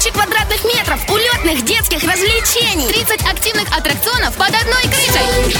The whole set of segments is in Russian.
1000 квадратных метров улетных детских развлечений, 30 активных аттракционов под одной крышей.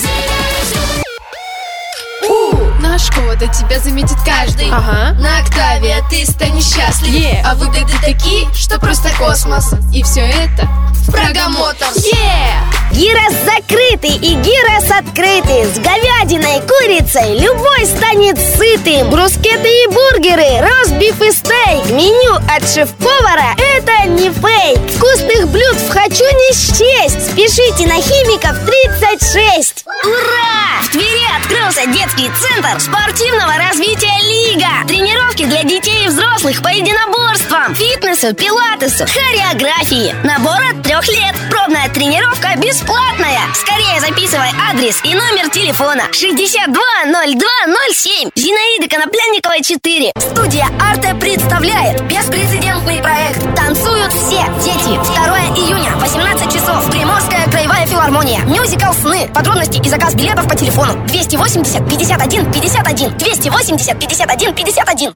Наш код тебя заметит каждый. Ага. На Октаве ты станешь счастлив. А выгоды такие, что просто космос. И все это в Прогомотов. Гирос закрытый и гирос открытый. С говядиной, курицей любой станет сытым. Брускеты и бургеры, ростбиф и стейк. Меню от шеф-повара – это не фейк. Вкусных блюд в хочу не счесть. Спешите на Химиков 36. Ура! В Твери открылся детский центр спортивного развития «Лига». Тренировки для детей и взрослых по единоборствам, фитнесу, пилатесу, хореографии. Набор от 3 лет. Пробная тренировка бесплатная. Скорее записывай адрес и номер телефона 620207. Зинаиды Коноплянниковой 4. Студия «Арте» представляет беспрецедентный проект «Танцуют все дети». 2 июня, 18 часов. Приморская краевая филармония. Мюзикл «Сны». Подробности и заказ билетов по телефону 280 51 51 280 51 51.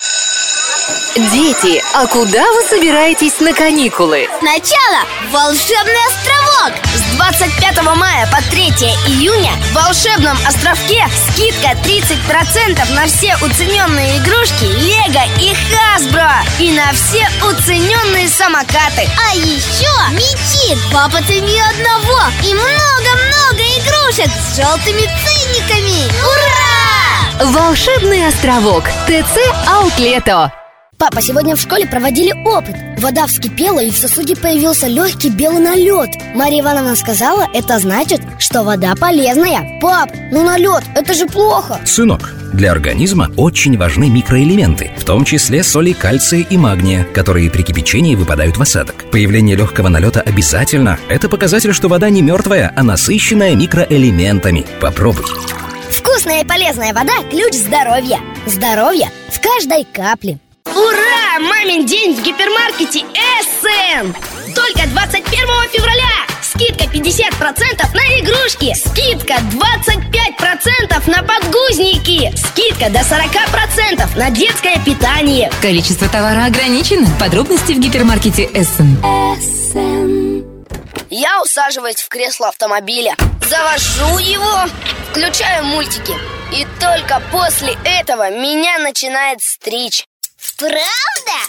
Дети, а куда вы собираетесь на каникулы? Сначала волшебный островок. С 25 мая по 3 июня в волшебном островке скидка 30% на все уцененные игрушки Лего и Hasbro. И на все уцененные самокаты. А еще мечи, 2 по цене одного. И много-много игрушек с желтыми ценниками. Ура! Волшебный островок. ТЦ Аутлето. Папа, сегодня в школе проводили опыт. Вода вскипела, и в сосуде появился легкий белый налет. Марья Ивановна сказала, это значит, что вода полезная. Пап, ну налет, это же плохо. Сынок, для организма очень важны микроэлементы, в том числе соли кальция и магния, которые при кипячении выпадают в осадок. Появление легкого налета обязательно. Это показатель, что вода не мертвая, а насыщенная микроэлементами. Попробуй. Вкусная и полезная вода – ключ здоровья. Здоровье в каждой капле. Ура! Мамин день в гипермаркете СН! Только 21 февраля! Скидка 50% на игрушки! Скидка 25% на подгузники! Скидка до 40% на детское питание! Количество товара ограничено. Подробности в гипермаркете СН. Я усаживаюсь в кресло автомобиля, завожу его, включаю мультики. И только после этого меня начинает стричь. Правда?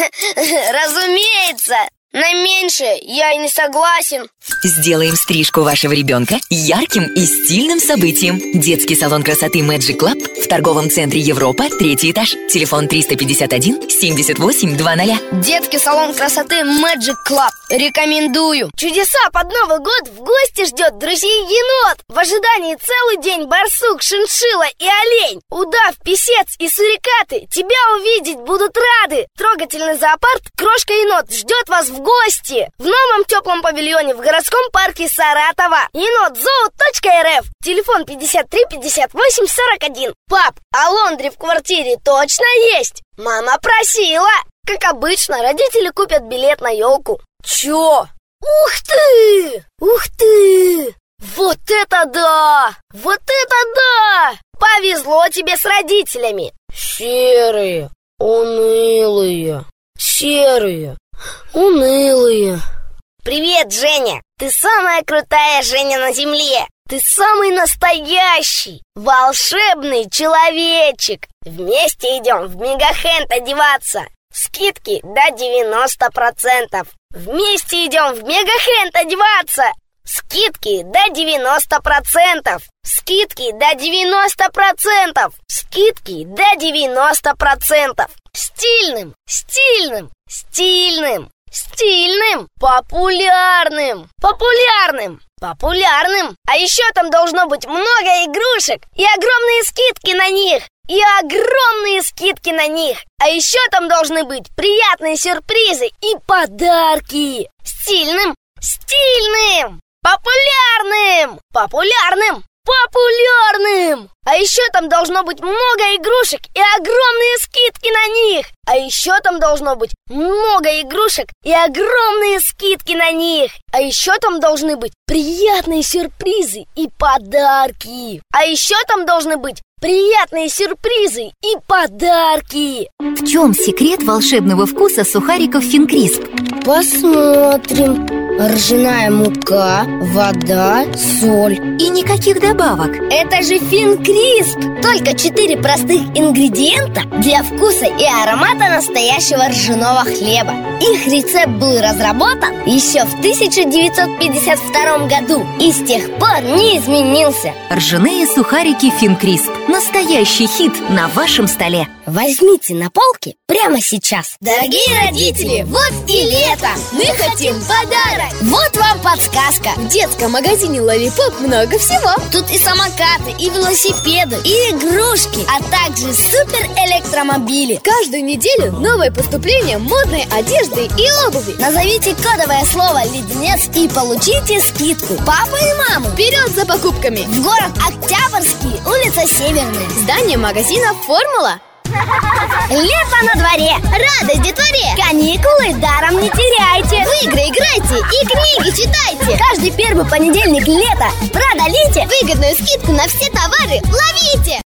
Разумеется! На меньшее я и не согласен. Сделаем стрижку вашего ребенка ярким и стильным событием. Детский салон красоты Magic Club в торговом центре Европа, 3-й этаж. Телефон 351 78 00. Детский салон красоты Magic Club. Рекомендую. Чудеса под Новый год в гости ждет друзей-енот. В ожидании целый день барсук, шиншилла и олень. Удав, писец и сурикаты тебя увидеть будут рады. Трогательный зоопарк «Крошка-енот» ждет вас в гости в новом теплом павильоне в городском парке Саратова. Енотзоо.рф. Телефон 53 58 41. Пап, а лондри в квартире точно есть? Мама просила. Как обычно, родители купят билет на елку. Чё? Ух ты! Ух ты! Вот это да! Вот это да! Повезло тебе с родителями. Серые, унылые. Серые, унылые. Привет, Женя! Ты самая крутая Женя на земле. Ты самый настоящий, волшебный человечек. Вместе идем в Мегахенд одеваться. Скидки до 90%. Вместе идем в Мегахенд одеваться. Скидки до 90%. Скидки до 90%. Скидки до 90%. Стильным, стильным, стильным, стильным, популярным, популярным, популярным. А еще там должно быть много игрушек и огромные скидки на них. И огромные скидки на них. А еще там должны быть приятные сюрпризы и подарки. Стильным, стильным, популярным, популярным, популярным. А еще там должно быть много игрушек и огромные скидки на них. А еще там должно быть много игрушек и огромные скидки на них. А еще там должны быть приятные сюрпризы и подарки. А еще там должны быть приятные сюрпризы и подарки. В чем секрет волшебного вкуса сухариков Финкрисп? Посмотрим. Ржаная мука, вода, соль. И никаких добавок. Это же Финкрисп! Только 4 простых ингредиента для вкуса и аромата настоящего ржаного хлеба. Их рецепт был разработан еще в 1952 году и с тех пор не изменился. Ржаные сухарики Финкрисп. Настоящий хит на вашем столе. Возьмите на полке прямо сейчас. Дорогие родители, вот и лето! Мы хотим подарок! Вот вам подсказка. В детском магазине Лолипоп много всего. Тут и самокаты, и велосипеды, и игрушки, а также суперэлектромобили. Каждую неделю новое поступление модной одежды и обуви. Назовите кодовое слово «Леденец» и получите скидку. Папа и мама, Вперед за покупками! в город Октябрьский, улица Северная. Здание магазина «Формула». Лето на дворе, радость детворе, каникулы даром не теряйте. В игры играйте и книги читайте. Каждый первый понедельник лета продалите Выгодную скидку на все товары ловите!